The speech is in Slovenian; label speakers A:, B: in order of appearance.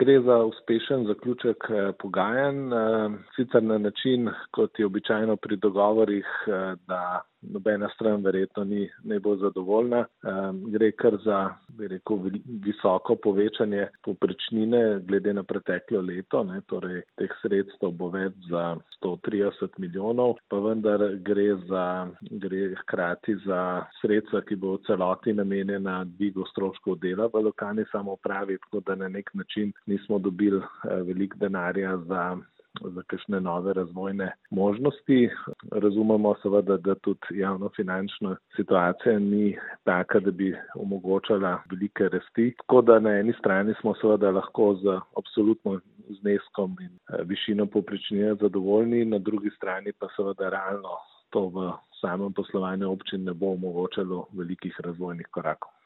A: Gre za uspešen zaključek pogajanj, sicer na način, kot je običajno pri dogovorih, da nobena stran verjetno ni najbolj zadovoljna. Gre kar za, visoko povečanje povprečnine glede na preteklo leto, torej teh sredstev bo več za 130 milijonov, pa vendar gre hkrati za sredstva, ki bo v celoti namenjena dvigu stroškov dela v lokalni samoupravi, tako da na nek način nismo dobili veliko denarja za kakšne nove razvojne možnosti. Razumemo seveda, da tudi javnofinančna situacija ni taka, da bi omogočala velike rasti. Tako da na eni strani smo seveda lahko z absolutno zneskom in višino povprečnine zadovoljni, na drugi strani pa seveda realno to v samem poslovanju občin ne bo omogočalo velikih razvojnih korakov.